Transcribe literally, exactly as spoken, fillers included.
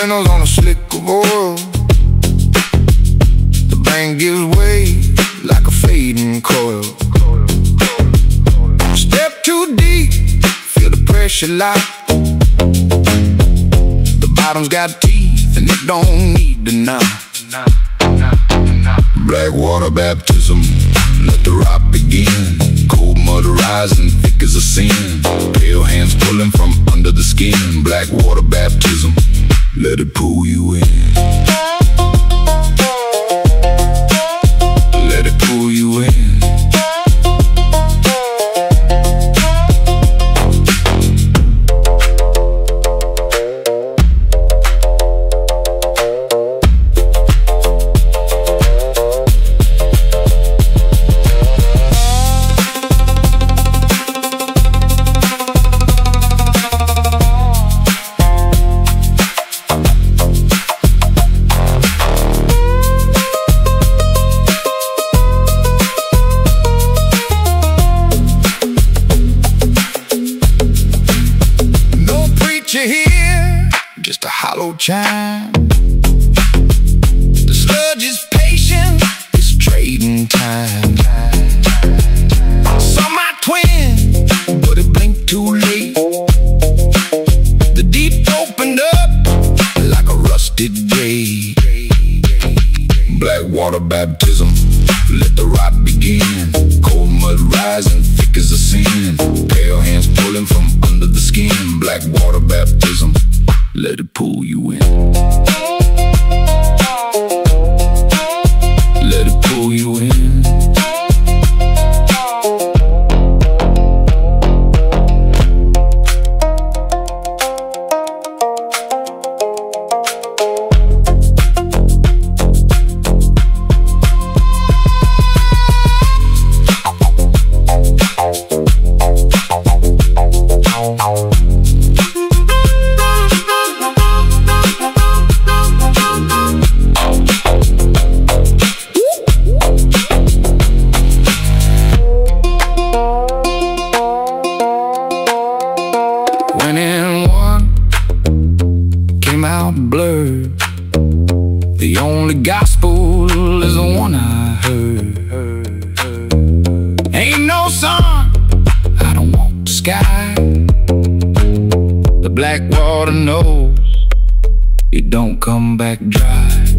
windows on a slick of oil. The bank gives way like a fading coil. Step too deep, feel the pressure lock. The bottom's got teeth and it don't need to knock. Black water baptism, let the rock begin. Cold mud rising, thick as a sin. Pale hands pulling from under the skin. Black water baptism, let it pull you in. Let it pull you in. You hear just a hollow chime. The sludge is patient, it's trading time. Saw my twin, but it blinked too late. The deep opened up like a rusted gate. Black water baptism, let the rock begin. Cold mud rising, thick as a sin. Pale hands pulling from under the skin. Black water baptism, let it pull you in. Let it pull you in. Went in one, came out blurred. The only gospel is the one I heard. Ain't no sun, I don't want the sky. The black water knows it don't come back dry.